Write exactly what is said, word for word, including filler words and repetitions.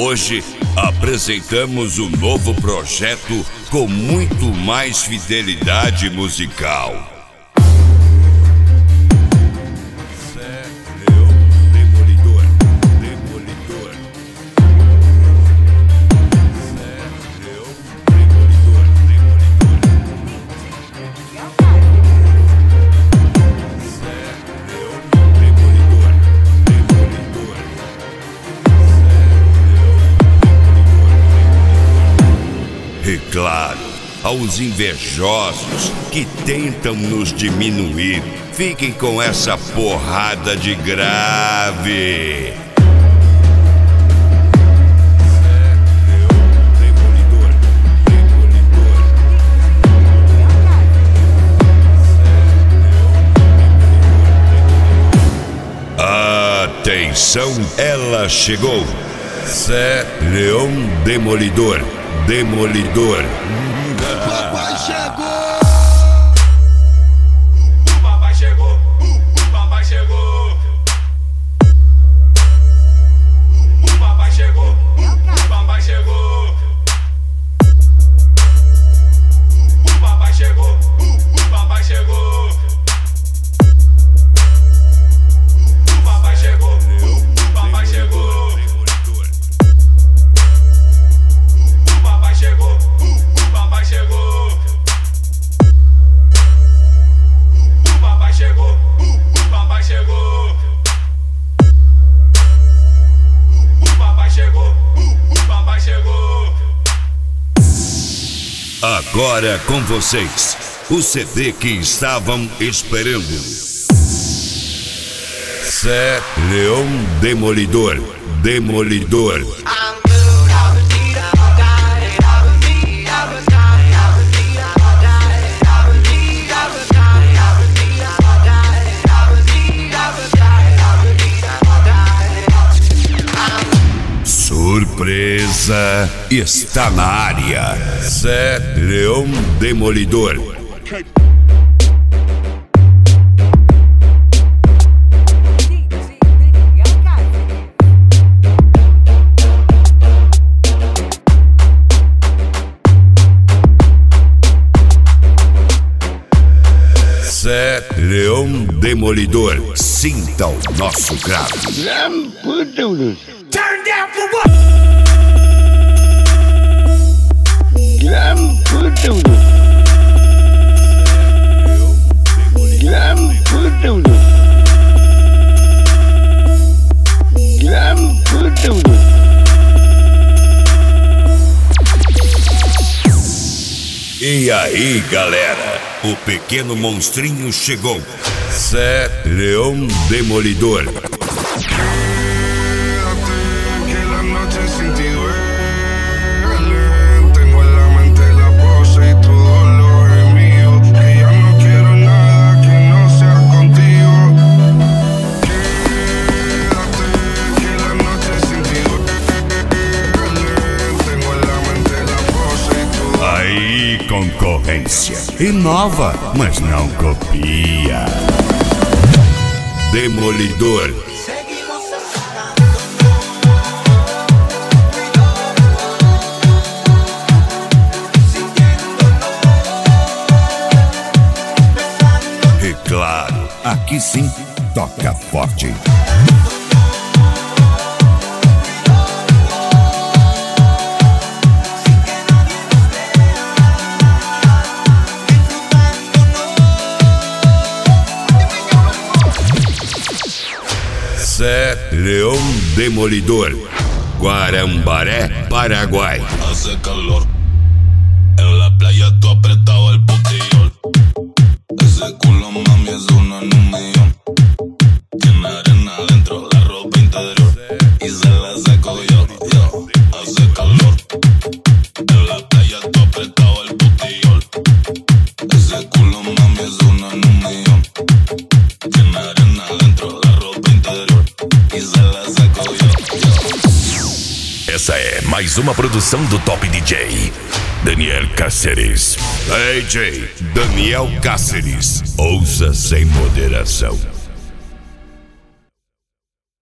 Hoje apresentamos um novo projeto com muito mais fidelidade musical. Zé Leão Demolidor, Demolidor. Zé Leão Demolidor, Demolidor. Zé Leão Demolidor, Demolidor. E claro, aos invejosos que tentam nos diminuir, fiquem com essa porrada de grave. Zé Leão Demolidor, Demolidor. Atenção, ela chegou. Zé Leão Demolidor, Demolidor. Papai chegou! O papai chegou! O papai chegou! O papai chegou! O papai chegou! O papai chegou! O papai chegou! O papai chegou! O papai chegou! Chegou, o papai chegou. O papai chegou, o papai chegou. O papai chegou, o papai chegou. Agora com vocês, o C D que estavam esperando. Zé Leão Demolidor, Demolidor. Surpresa está na área. Zé Leão Demolidor. Zé Leão Demolidor. Sinta o nosso grave. Turn down for what? Gram Pududu. Gram Pududu. Gram Pududu. E aí, galera, o pequeno monstrinho chegou. Zé Leão Demolidor. Concorrência inova, mas não copia. Demolidor. E claro, aqui sim toca forte. Zé Leão Demolidor, Guarambaré, Paraguay. Hace calor, en la playa tú apretado el botellón. Ese culo mami es uno en un millón. Tiene arena adentro, la ropa interior y se la saco yo, yo. Hace calor, en la playa tú apretado el botellón. Ese culo mami es uno en un millón. Tiene arena adentro, la ropa interior e se la saco yo, yo. Essa é mais uma produção do Top D J Daniel Cáceres. D J Daniel Cáceres. Ouça sem moderação.